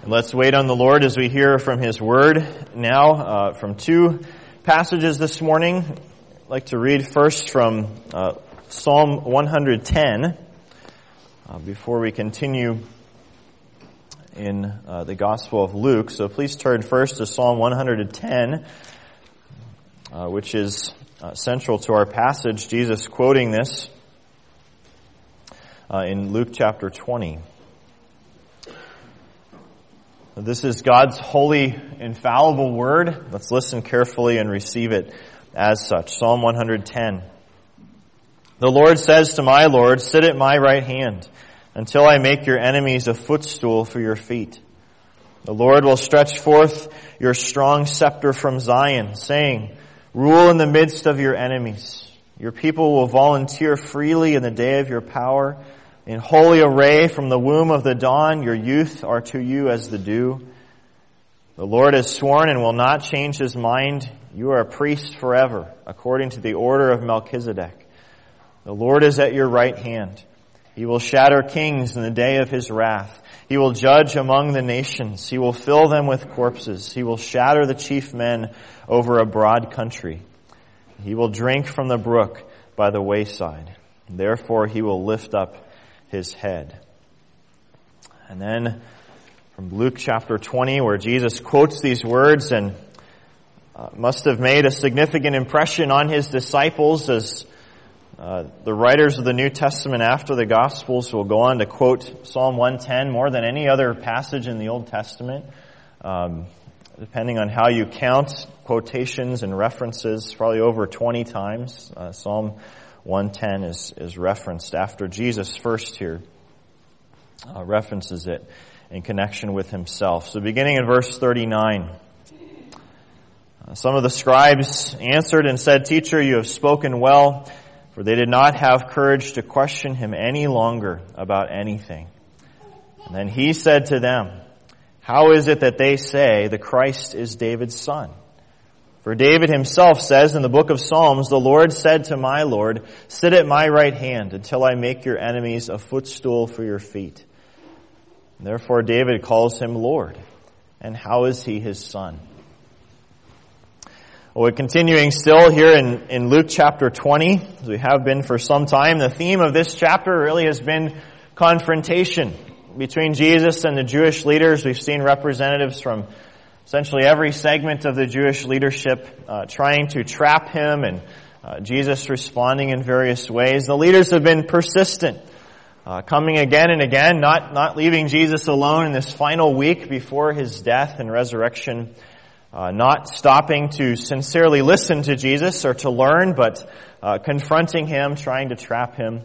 And let's wait on the Lord as we hear from His Word now from two passages this morning. I'd like to read first from Psalm 110 before we continue in the Gospel of Luke. So please turn first to Psalm 110, which is central to our passage. Jesus quoting this in Luke chapter 20. This is God's holy, infallible word. Let's listen carefully and receive it as such. Psalm 110. The Lord says to my Lord, "Sit at my right hand, until I make your enemies a footstool for your feet." The Lord will stretch forth your strong scepter from Zion, saying, "Rule in the midst of your enemies." Your people will volunteer freely in the day of your power. In holy array from the womb of the dawn, your youth are to you as the dew. The Lord has sworn and will not change His mind. You are a priest forever, according to the order of Melchizedek. The Lord is at your right hand. He will shatter kings in the day of His wrath. He will judge among the nations. He will fill them with corpses. He will shatter the chief men over a broad country. He will drink from the brook by the wayside. Therefore He will lift up His head. And then from Luke chapter 20, where Jesus quotes these words and must have made a significant impression on His disciples, as the writers of the New Testament after the Gospels will go on to quote Psalm 110 more than any other passage in the Old Testament. Depending on how you count quotations and references, probably over 20 times. Psalm 110 is referenced after Jesus first here references it in connection with Himself. So beginning in verse 39, some of the scribes answered and said, "Teacher, you have spoken well," for they did not have courage to question Him any longer about anything. And then He said to them, "How is it that they say the Christ is David's son? For David himself says in the book of Psalms, 'The Lord said to my Lord, sit at my right hand until I make your enemies a footstool for your feet.' Therefore David calls Him Lord. And how is He His son?" Well, we're continuing still here in Luke chapter 20, as we have been for some time. The theme of this chapter really has been confrontation between Jesus and the Jewish leaders. We've seen representatives from essentially every segment of the Jewish leadership trying to trap Him, and Jesus responding in various ways. The leaders have been persistent, coming again and again, not leaving Jesus alone in this final week before His death and resurrection, not stopping to sincerely listen to Jesus or to learn, but confronting Him, trying to trap Him.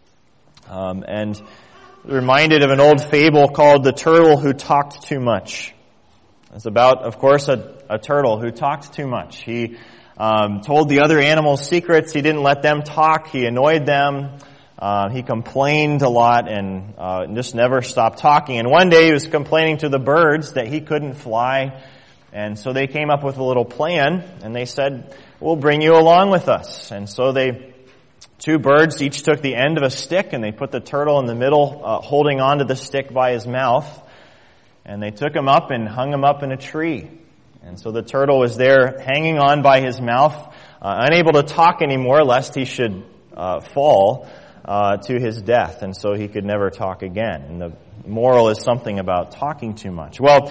And reminded of an old fable called The Turtle Who Talked Too Much. It's about, of course, a turtle who talked too much. He told the other animals secrets. He didn't let them talk. He annoyed them. He complained a lot and just never stopped talking. And one day he was complaining to the birds that he couldn't fly. And so they came up with a little plan, and they said, "We'll bring you along with us." And so two birds each took the end of a stick, and they put the turtle in the middle, holding onto the stick by his mouth. And they took him up and hung him up in a tree. And so the turtle was there hanging on by his mouth, unable to talk anymore lest he should fall to his death. And so he could never talk again. And the moral is something about talking too much. Well,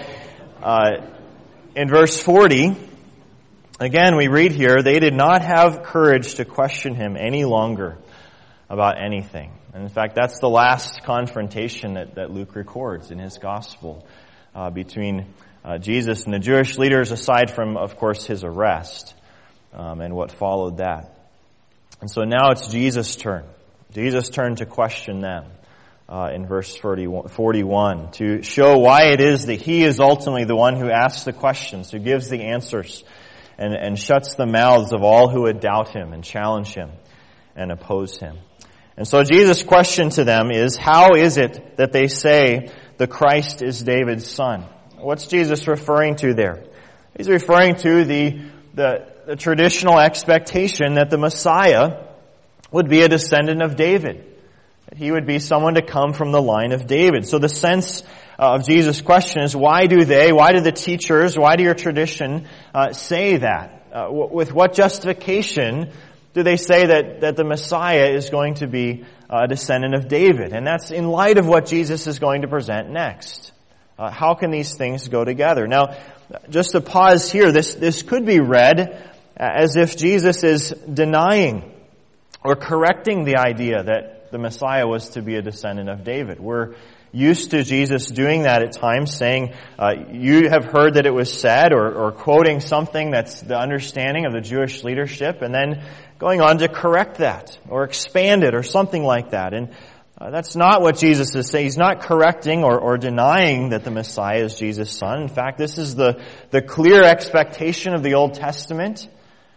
in verse 40, again we read here, they did not have courage to question Him any longer about anything. And in fact, that's the last confrontation that Luke records in his gospel between Jesus and the Jewish leaders, aside from, of course, His arrest and what followed that. And so now it's Jesus' turn. Jesus' turn to question them in verse 41, to show why it is that He is ultimately the one who asks the questions, who gives the answers, and shuts the mouths of all who would doubt Him and challenge Him and oppose Him. And so Jesus' question to them is, how is it that they say the Christ is David's son? What's Jesus referring to there? He's referring to the traditional expectation that the Messiah would be a descendant of David, that He would be someone to come from the line of David. So the sense of Jesus' question is, why do the teachers, why do your tradition say that? With what justification do they say that the Messiah is going to be a descendant of David? And that's in light of what Jesus is going to present next. How can these things go together? Now, just to pause here, this could be read as if Jesus is denying or correcting the idea that the Messiah was to be a descendant of David. We're used to Jesus doing that at times, saying, you have heard that it was said, or quoting something that's the understanding of the Jewish leadership, and then going on to correct that, or expand it, or something like that. And that's not what Jesus is saying. He's not correcting or denying that the Messiah is Jesus' son. In fact, this is the clear expectation of the Old Testament.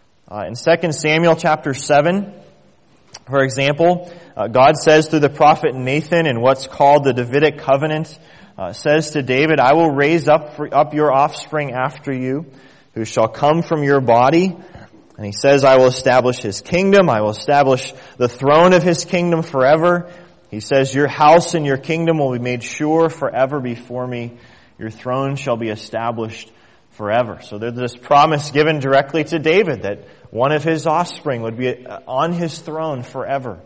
In 2 Samuel chapter 7, for example, God says through the prophet Nathan in what's called the Davidic covenant, says to David, I will raise up your offspring after you, who shall come from your body. And he says, I will establish his kingdom. I will establish the throne of his kingdom forever. He says, your house and your kingdom will be made sure forever before me. Your throne shall be established forever. So there's this promise given directly to David that one of his offspring would be on his throne forever.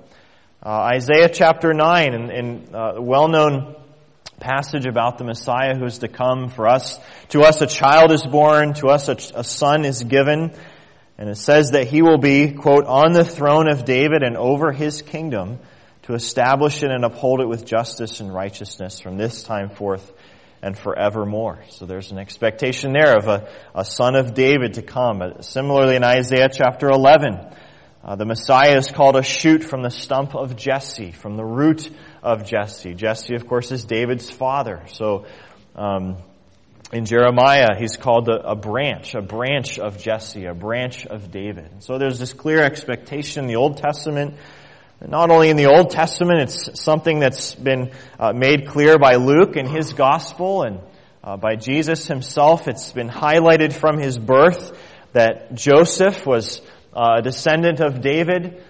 Isaiah chapter 9, in a well-known passage about the Messiah who is to come for us. To us a child is born, to us a son is given. And it says that he will be, quote, on the throne of David and over his kingdom to establish it and uphold it with justice and righteousness from this time forth and forevermore. So there's an expectation there of a son of David to come. Similarly in Isaiah chapter 11, the Messiah is called a shoot from the stump of Jesse, from the root of Jesse. Jesse, of course, is David's father. So in Jeremiah, he's called a branch of Jesse, a branch of David. So there's this clear expectation in the Old Testament. Not only in the Old Testament, it's something that's been made clear by Luke in his gospel and by Jesus himself. It's been highlighted from his birth that Joseph was a descendant of David.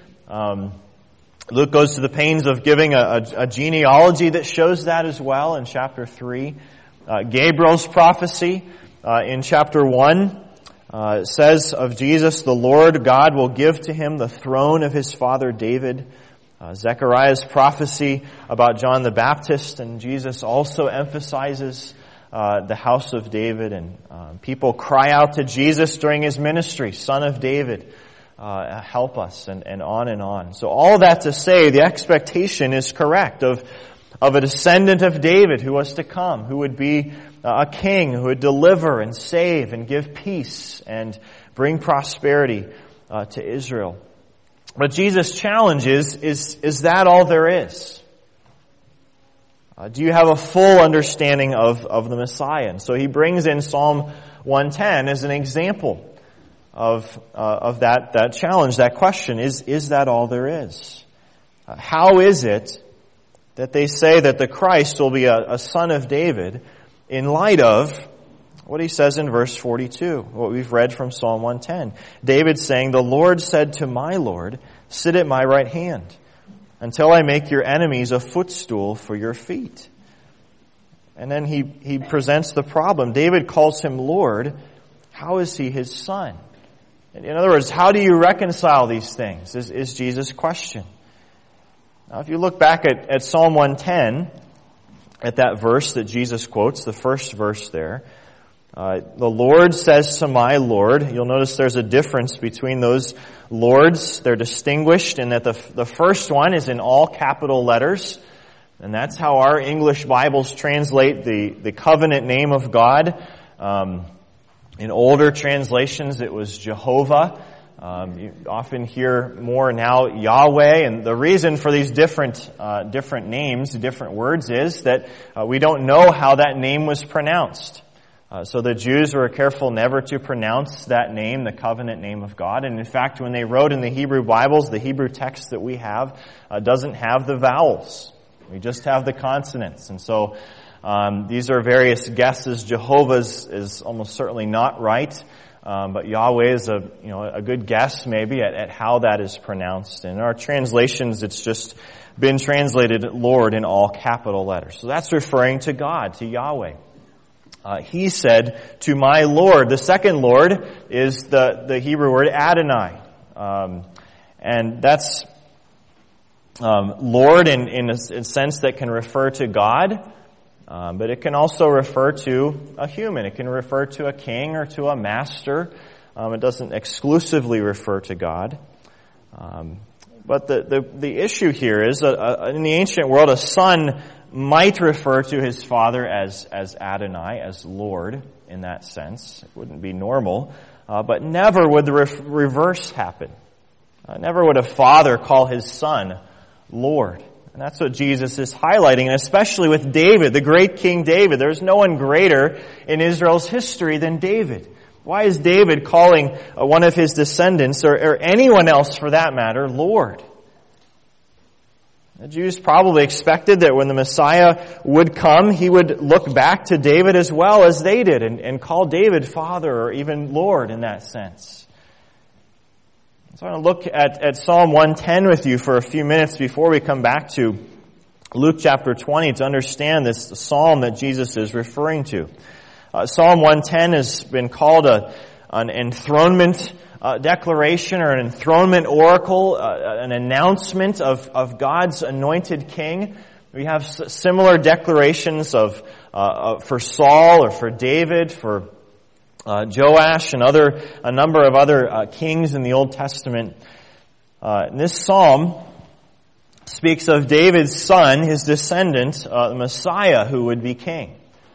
Luke goes to the pains of giving a genealogy that shows that as well in chapter 3. Gabriel's prophecy in chapter 1 says of Jesus, the Lord God will give to him the throne of his father David. Zechariah's prophecy about John the Baptist and Jesus also emphasizes the house of David, and people cry out to Jesus during his ministry, Son of David, help us, and on and on. So all that to say, the expectation is correct of a descendant of David who was to come, who would be a king, who would deliver and save and give peace and bring prosperity to Israel. But Jesus' challenge is that all there is? Do you have a full understanding of the Messiah? And so he brings in Psalm 110 as an example of that challenge, that question. Is that all there is? How is it that they say that the Christ will be a son of David in light of what he says in verse 42, what we've read from Psalm 110. David saying, the Lord said to my Lord, sit at my right hand until I make your enemies a footstool for your feet. And then he presents the problem. David calls him Lord. How is he his son? In other words, how do you reconcile these things is Jesus' question. Now, if you look back at Psalm 110, at that verse that Jesus quotes, the first verse there, the Lord says to my Lord. You'll notice there's a difference between those Lords. They're distinguished in that the first one is in all capital letters, and that's how our English Bibles translate the covenant name of God. In older translations, it was Jehovah. You often hear more now Yahweh, and the reason for these different names, different words, is that we don't know how that name was pronounced. So the Jews were careful never to pronounce that name, the covenant name of God. And in fact, when they wrote in the Hebrew Bibles, the Hebrew text that we have doesn't have the vowels. We just have the consonants. And so these are various guesses. Jehovah's is almost certainly not right. but Yahweh is a good guess maybe at how that is pronounced. In our translations, it's just been translated Lord in all capital letters. So that's referring to God, to Yahweh. He said, to my Lord. The second Lord is the Hebrew word Adonai. And that's Lord in a sense that can refer to God, but it can also refer to a human. It can refer to a king or to a master. It doesn't exclusively refer to God. But the issue here is, in the ancient world, a son might refer to his father as Adonai, as Lord, in that sense. It wouldn't be normal. But never would the reverse happen. Never would a father call his son Lord. And that's what Jesus is highlighting, and especially with David, the great King David. There's no one greater in Israel's history than David. Why is David calling one of his descendants, or anyone else for that matter, Lord? The Jews probably expected that when the Messiah would come, he would look back to David as well as they did and call David Father or even Lord in that sense. So I want to look at Psalm 110 with you for a few minutes before we come back to Luke chapter 20 to understand this psalm that Jesus is referring to. Psalm 110 has been called an enthronement declaration or an enthronement oracle, an announcement of God's anointed king. We have similar declarations for Saul or for David, for Joash and a number of other kings in the Old Testament. And this psalm speaks of David's son, his descendant, the Messiah, who would be king.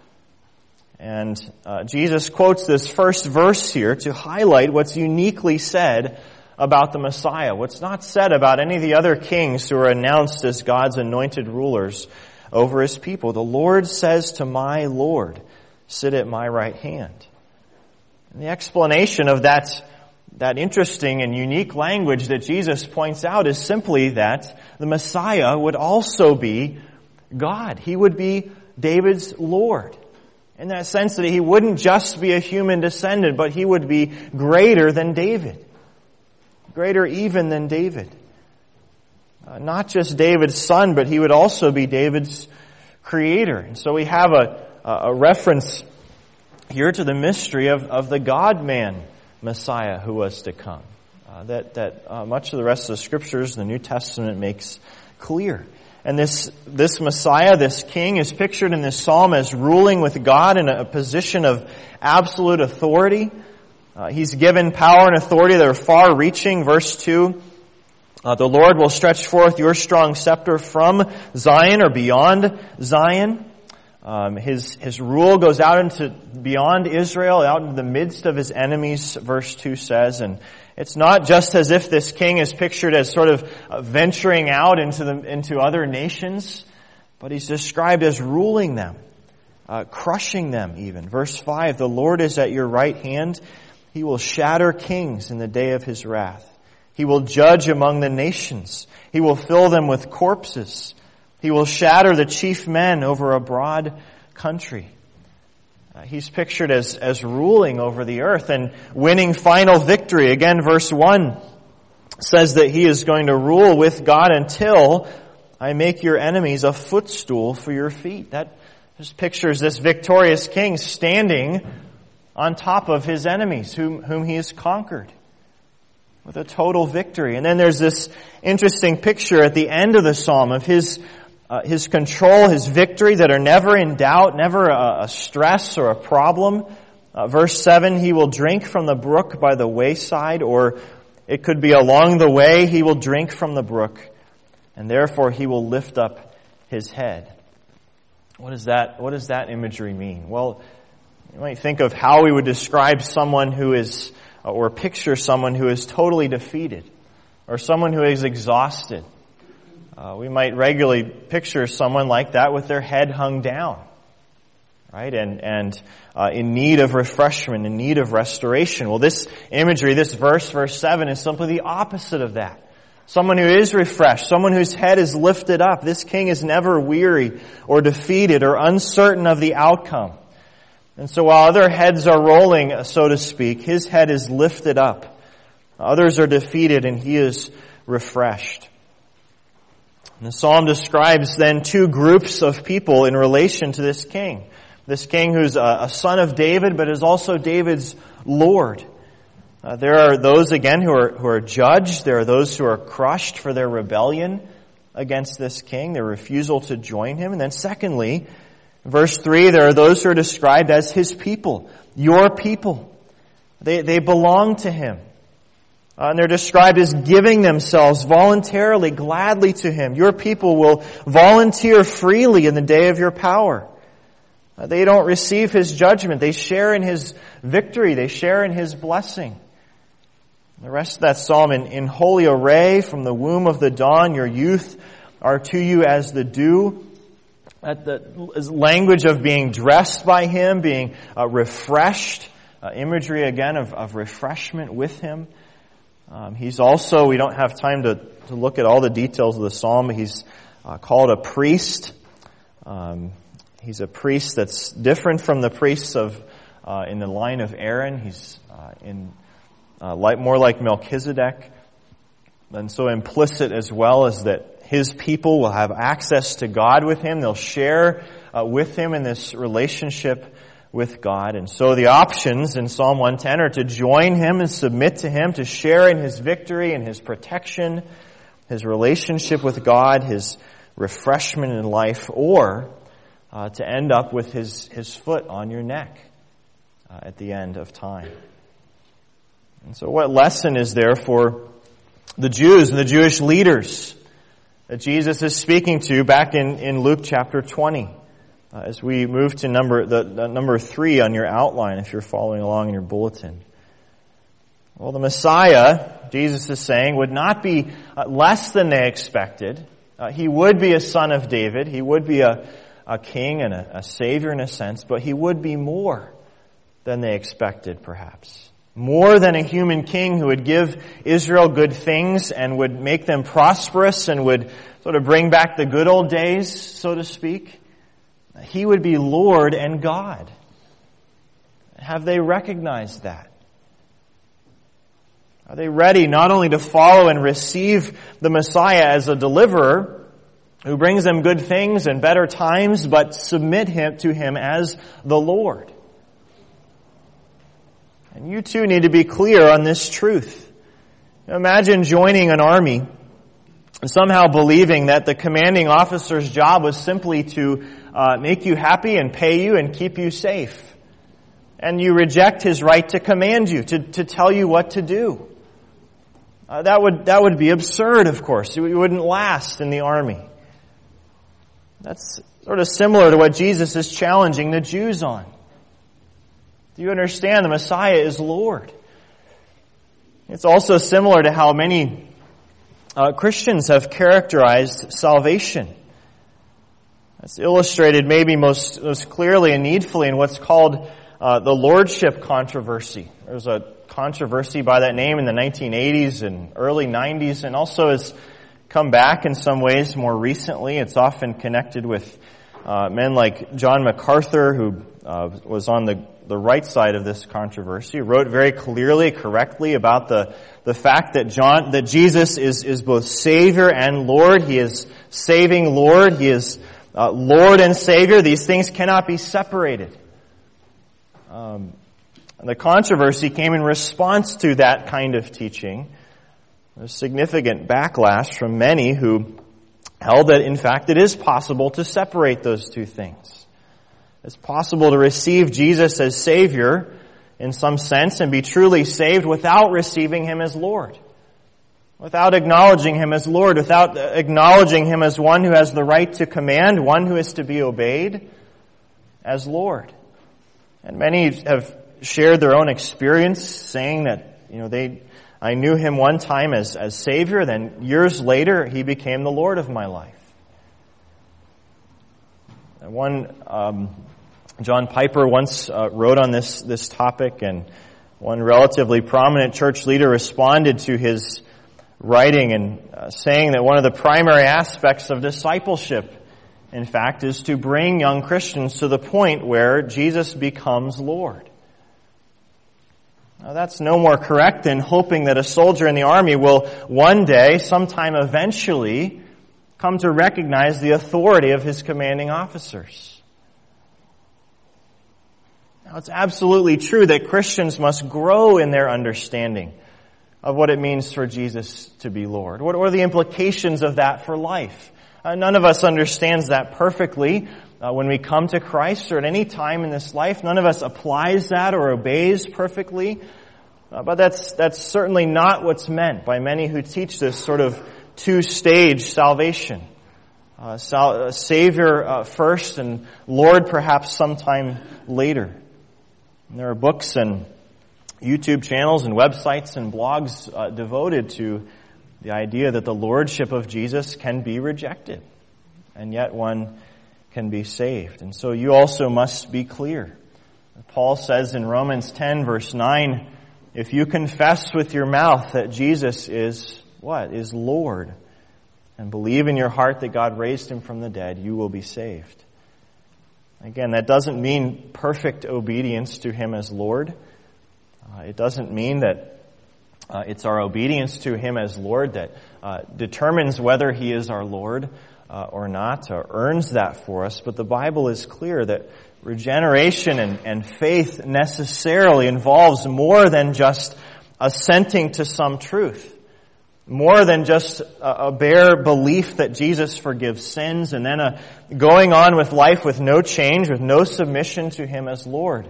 And Jesus quotes this first verse here to highlight what's uniquely said about the Messiah, what's not said about any of the other kings who are announced as God's anointed rulers over his people. The Lord says to my Lord, sit at my right hand. And the explanation of that interesting and unique language that Jesus points out is simply that the Messiah would also be God. He would be David's Lord. In that sense that he wouldn't just be a human descendant, but he would be greater than David. Greater even than David. Not just David's son, but he would also be David's creator. And so we have a reference here to the mystery of the God-man Messiah who was to come. That much of the rest of the Scriptures, the New Testament, makes clear. And this Messiah, this king, is pictured in this psalm as ruling with God in a position of absolute authority. He's given power and authority that are far-reaching. Verse 2, the Lord will stretch forth your strong scepter from Zion or beyond Zion. His rule goes out into beyond Israel, out into the midst of his enemies, verse 2 says. And it's not just as if this king is pictured as sort of venturing out into other nations, but he's described as ruling them, crushing them even. Verse 5, the Lord is at your right hand. He will shatter kings in the day of his wrath. He will judge among the nations. He will fill them with corpses. He will shatter the chief men over a broad country. He's pictured as ruling over the earth and winning final victory. Again, verse 1 says that he is going to rule with God until I make your enemies a footstool for your feet. That just pictures this victorious king standing on top of his enemies whom he has conquered with a total victory. And then there's this interesting picture at the end of the psalm of his control, his victory that are never in doubt, never a stress or a problem. Verse 7, he will drink from the brook by the wayside, or it could be along the way, he will drink from the brook, and therefore he will lift up his head. What does that imagery mean? Well, you might think of how we would describe someone who is, or picture someone who is totally defeated, or someone who is exhausted. We might regularly picture someone like that with their head hung down, right? And in need of refreshment, in need of restoration. Well, this imagery, this verse 7, is simply the opposite of that. Someone who is refreshed, someone whose head is lifted up. This king is never weary or defeated or uncertain of the outcome. And so while other heads are rolling, so to speak, his head is lifted up. Others are defeated and he is refreshed. And the psalm describes then two groups of people in relation to this king. This king who's a son of David, but is also David's Lord. There are those, again, who are judged. There are those who are crushed for their rebellion against this king, their refusal to join him. And then secondly, verse 3, there are those who are described as his people, your people. They belong to him. And they're described as giving themselves voluntarily, gladly to him. Your people will volunteer freely in the day of your power. They don't receive his judgment. They share in his victory. They share in his blessing. The rest of that psalm, in holy array from the womb of the dawn, your youth are to you as the dew. At the language of being dressed by him, being refreshed, imagery again of refreshment with him. He's also, we don't have time to look at all the details of the psalm, but he's called a priest. He's a priest that's different from the priests of in the line of Aaron. He's more like Melchizedek. And so implicit as well is that his people will have access to God with him. They'll share with him in this relationship with God. And so the options in Psalm 110 are to join him and submit to him, to share in his victory and his protection, his relationship with God, his refreshment in life, or to end up with his foot on your neck at the end of time. And so what lesson is there for the Jews and the Jewish leaders that Jesus is speaking to back in Luke chapter 20? As we move to number 3 on your outline, if you're following along in your bulletin. Well, the Messiah, Jesus is saying, would not be less than they expected. He would be a son of David. He would be a king and a savior in a sense, but he would be more than they expected, perhaps. More than a human king who would give Israel good things and would make them prosperous and would sort of bring back the good old days, so to speak. He would be Lord and God. Have they recognized that? Are they ready not only to follow and receive the Messiah as a deliverer who brings them good things and better times, but submit to him as the Lord? And you too need to be clear on this truth. Imagine joining an army and somehow believing that the commanding officer's job was simply to make you happy and pay you and keep you safe. And you reject his right to command you, to tell you what to do. That would be absurd, of course. You wouldn't last in the army. That's sort of similar to what Jesus is challenging the Jews on. Do you understand? The Messiah is Lord. It's also similar to how many Christians have characterized salvation. That's illustrated maybe most clearly and needfully in what's called the lordship controversy. There was a controversy by that name in the 1980s and early 90s, and also has come back in some ways more recently. It's often connected with men like John MacArthur, who was on the right side of this controversy, wrote very clearly, correctly about the fact that Jesus is both Savior and Lord. He is saving Lord. He is Lord and Savior. These things cannot be separated. And the controversy came in response to that kind of teaching. There's significant backlash from many who held that, in fact, it is possible to separate those two things. It's possible to receive Jesus as Savior in some sense and be truly saved without receiving him as Lord. Without acknowledging him as Lord, without acknowledging him as one who has the right to command, one who is to be obeyed as Lord. And many have shared their own experience, saying that, I knew him one time as Savior, then years later he became the Lord of my life. And John Piper once wrote on this topic, and one relatively prominent church leader responded to his writing and saying that one of the primary aspects of discipleship in fact, is to bring young Christians to the point where Jesus becomes Lord. Now, that's no more correct than hoping that a soldier in the army will one day, sometime eventually, come to recognize the authority of his commanding officers. Now, it's absolutely true that Christians must grow in their understanding of what it means for Jesus to be Lord. What are the implications of that for life? None of us understands that perfectly when we come to Christ or at any time in this life. None of us applies that or obeys perfectly. But that's certainly not what's meant by many who teach this sort of two-stage salvation. Savior first and Lord perhaps sometime later. And there are books and YouTube channels and websites and blogs devoted to the idea that the lordship of Jesus can be rejected, and yet one can be saved. And so you also must be clear. Paul says in Romans 10, verse 9, if you confess with your mouth that Jesus is what? Is Lord, and believe in your heart that God raised him from the dead, you will be saved. Again, that doesn't mean perfect obedience to him as Lord. It doesn't mean that it's our obedience to him as Lord that determines whether he is our Lord or not, or earns that for us. But the Bible is clear that regeneration and faith necessarily involves more than just assenting to some truth, more than just a bare belief that Jesus forgives sins and then going on with life with no change, with no submission to him as Lord.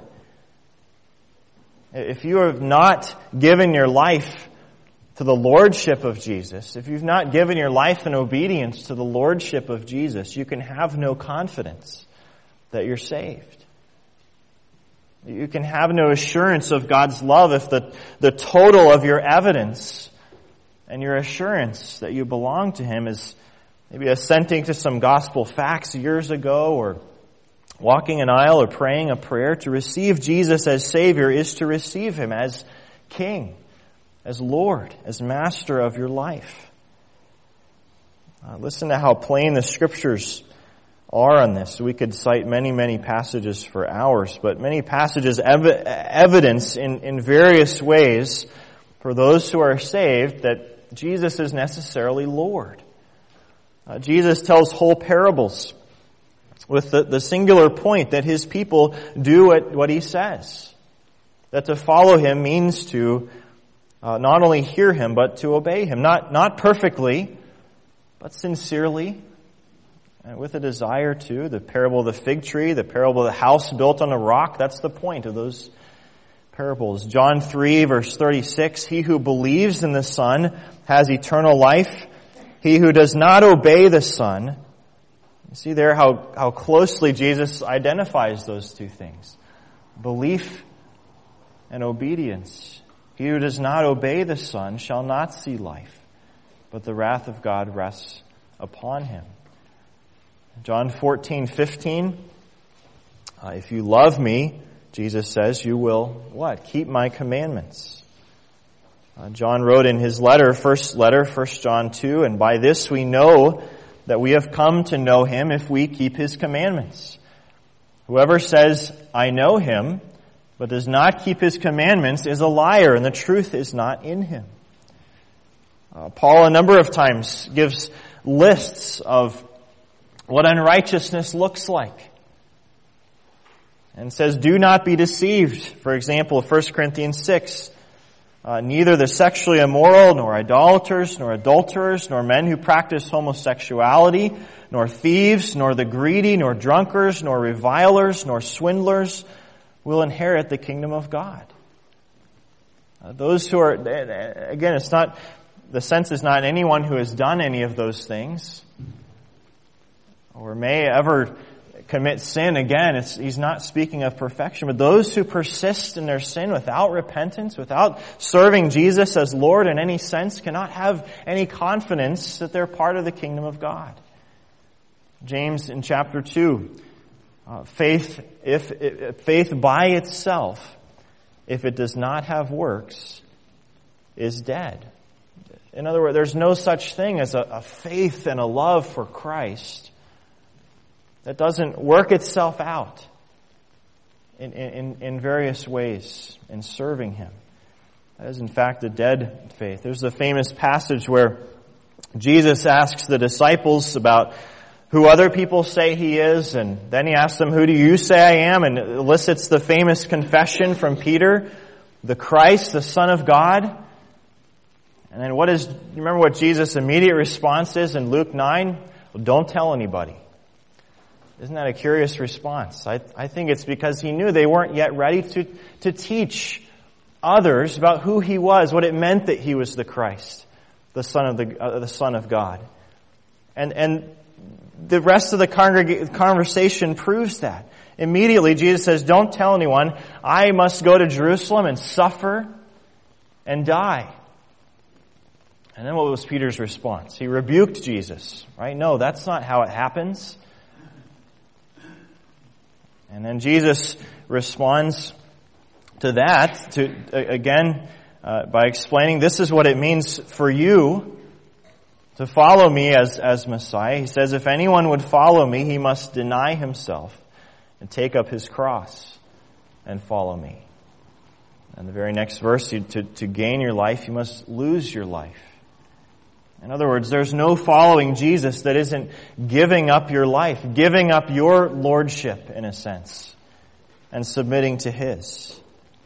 If you have not given your life to the lordship of Jesus, if you've not given your life in obedience to the lordship of Jesus, you can have no confidence that you're saved. You can have no assurance of God's love if the total of your evidence and your assurance that you belong to him is maybe assenting to some gospel facts years ago, or walking an aisle, or praying a prayer. To receive Jesus as Savior is to receive him as King, as Lord, as Master of your life. Listen to how plain the Scriptures are on this. We could cite many, many passages for hours, but many passages evidence in various ways for those who are saved that Jesus is necessarily Lord. Jesus tells whole parables with the singular point that his people do what he says. That to follow him means to not only hear him, but to obey him. Not perfectly, but sincerely, and with a desire to. The parable of the fig tree, the parable of the house built on a rock, that's the point of those parables. John 3, verse 36, he who believes in the Son has eternal life. He who does not obey the Son. See there how closely Jesus identifies those two things. Belief and obedience. He who does not obey the Son shall not see life, but the wrath of God rests upon him. John 14:15. If you love me, Jesus says, you will what? Keep my commandments. John wrote in his first letter, 1 John 2, and by this we know that we have come to know him if we keep his commandments. Whoever says, I know him, but does not keep his commandments is a liar, and the truth is not in him. Paul a number of times gives lists of what unrighteousness looks like, and says, do not be deceived. For example, 1 Corinthians 6, neither the sexually immoral, nor idolaters, nor adulterers, nor men who practice homosexuality, nor thieves, nor the greedy, nor drunkards, nor revilers, nor swindlers will inherit the kingdom of God. Those who are, again, it's not, the sense is not anyone who has done any of those things or may ever commit sin. Again, he's not speaking of perfection, but those who persist in their sin without repentance, without serving Jesus as Lord in any sense, cannot have any confidence that they're part of the kingdom of God. James in chapter 2, faith by itself, if it does not have works, is dead. In other words, there's no such thing as a faith and a love for Christ that doesn't work itself out in various ways in serving Him. That is, in fact, a dead faith. There's a famous passage where Jesus asks the disciples about who other people say He is, and then He asks them, who do you say I am? And elicits the famous confession from Peter, the Christ, the Son of God. And then remember what Jesus' immediate response is in Luke 9? Well, don't tell anybody. Isn't that a curious response? I think it's because He knew they weren't yet ready to teach others about who He was, what it meant that He was the Christ, the Son of God. And the rest of the conversation proves that. Immediately, Jesus says, don't tell anyone. I must go to Jerusalem and suffer and die. And then what was Peter's response? He rebuked Jesus, right? No, that's not how it happens. And then Jesus responds to that, by explaining this is what it means for you to follow me as Messiah. He says, if anyone would follow me, he must deny himself and take up his cross and follow me. And the very next verse, to gain your life, you must lose your life. In other words, there's no following Jesus that isn't giving up your life, giving up your lordship, in a sense, and submitting to His.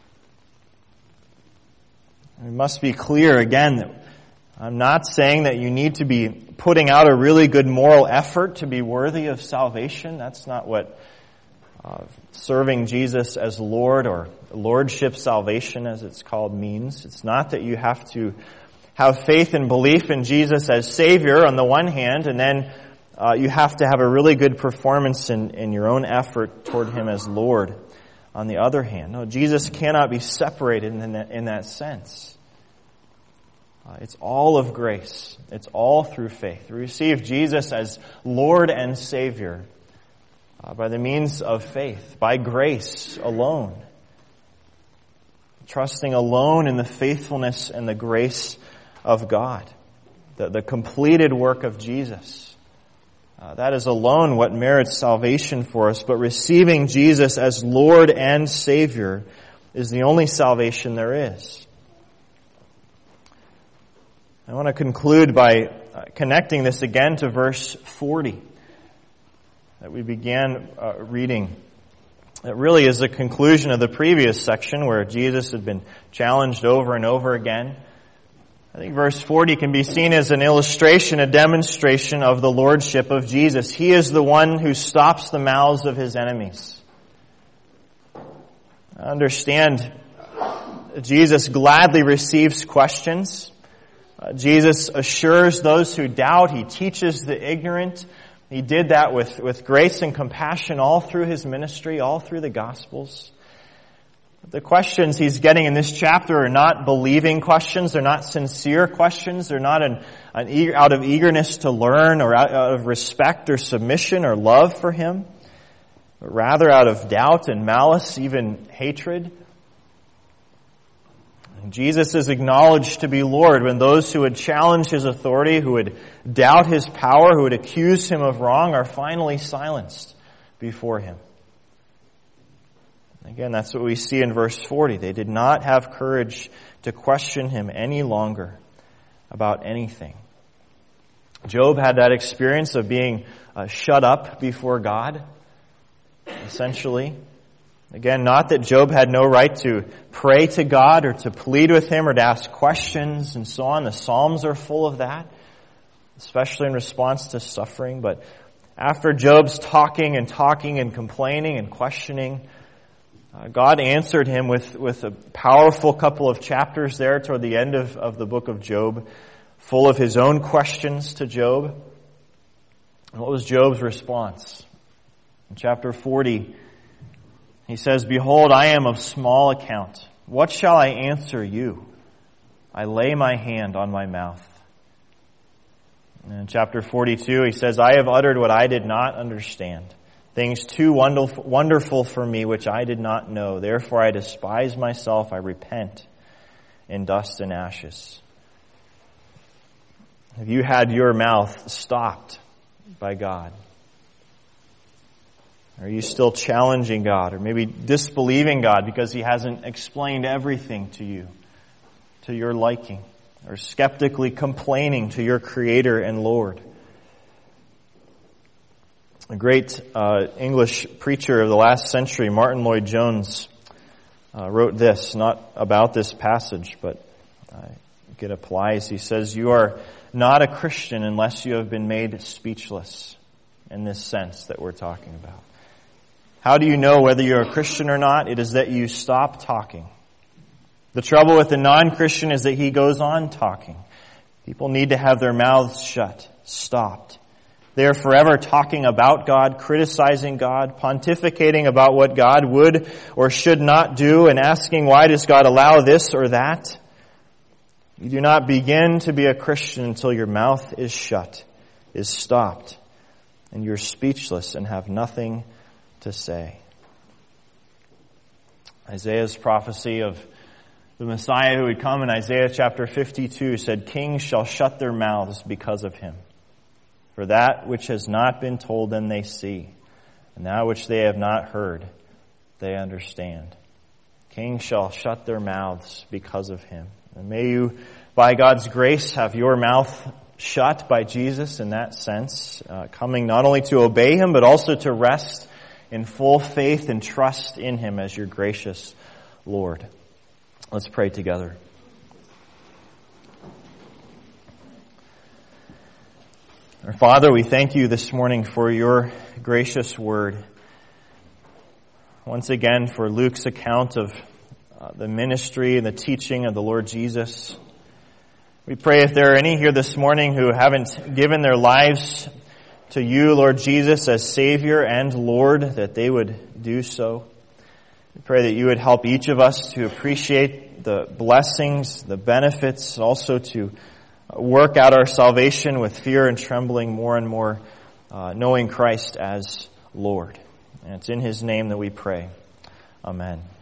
It must be clear, again, that I'm not saying that you need to be putting out a really good moral effort to be worthy of salvation. That's not what serving Jesus as Lord, or lordship salvation as it's called, means. It's not that you have to have faith and belief in Jesus as Savior on the one hand, and then you have to have a really good performance in your own effort toward Him as Lord on the other hand. No, Jesus cannot be separated in that sense. It's all of grace. It's all through faith. We receive Jesus as Lord and Savior by the means of faith, by grace alone. Trusting alone in the faithfulness and the grace of God. The completed work of Jesus. That is alone what merits salvation for us. But receiving Jesus as Lord and Savior is the only salvation there is. I want to conclude by connecting this again to verse 40 that we began reading. It really is a conclusion of the previous section where Jesus had been challenged over and over again. I think verse 40 can be seen as an illustration, a demonstration of the lordship of Jesus. He is the one who stops the mouths of His enemies. Understand, Jesus gladly receives questions. Jesus assures those who doubt. He teaches the ignorant. He did that with grace and compassion all through His ministry, all through the Gospels. The questions He's getting in this chapter are not believing questions. They're not sincere questions. They're not out of eagerness to learn or out of respect or submission or love for Him, but rather out of doubt and malice, even hatred. And Jesus is acknowledged to be Lord when those who would challenge His authority, who would doubt His power, who would accuse Him of wrong, are finally silenced before Him. Again, that's what we see in verse 40. They did not have courage to question Him any longer about anything. Job had that experience of being shut up before God, essentially. Again, not that Job had no right to pray to God or to plead with Him or to ask questions and so on. The Psalms are full of that, especially in response to suffering. But after Job's talking and complaining and questioning, God answered him with a powerful couple of chapters there toward the end of the book of Job, full of His own questions to Job. And what was Job's response? In chapter 40, he says, "Behold, I am of small account. What shall I answer you? I lay my hand on my mouth." And in chapter 42, he says, "I have uttered what I did not understand, things too wonderful for me which I did not know. Therefore I despise myself, I repent in dust and ashes." Have you had your mouth stopped by God? Are you still challenging God, or maybe disbelieving God because He hasn't explained everything to you, to your liking, or skeptically complaining to your Creator and Lord? A great English preacher of the last century, Martin Lloyd-Jones, wrote this, not about this passage, but it applies. He says, "You are not a Christian unless you have been made speechless," in this sense that we're talking about. How do you know whether you're a Christian or not? It is that you stop talking. The trouble with the non-Christian is that he goes on talking. People need to have their mouths shut, stopped. They are forever talking about God, criticizing God, pontificating about what God would or should not do, and asking, why does God allow this or that? You do not begin to be a Christian until your mouth is shut, is stopped, and you're speechless and have nothing to say. Isaiah's prophecy of the Messiah who would come in Isaiah chapter 52 said, "Kings shall shut their mouths because of him. For that which has not been told them they see, and that which they have not heard they understand." Kings shall shut their mouths because of him. And may you, by God's grace, have your mouth shut by Jesus in that sense, coming not only to obey him, but also to rest in full faith and trust in him as your gracious Lord. Let's pray together. Our Father, we thank you this morning for your gracious word. Once again, for Luke's account of the ministry and the teaching of the Lord Jesus. We pray if there are any here this morning who haven't given their lives to you, Lord Jesus, as Savior and Lord, that they would do so. We pray that you would help each of us to appreciate the blessings, the benefits, also to work out our salvation with fear and trembling more and more, knowing Christ as Lord. And it's in his name that we pray. Amen.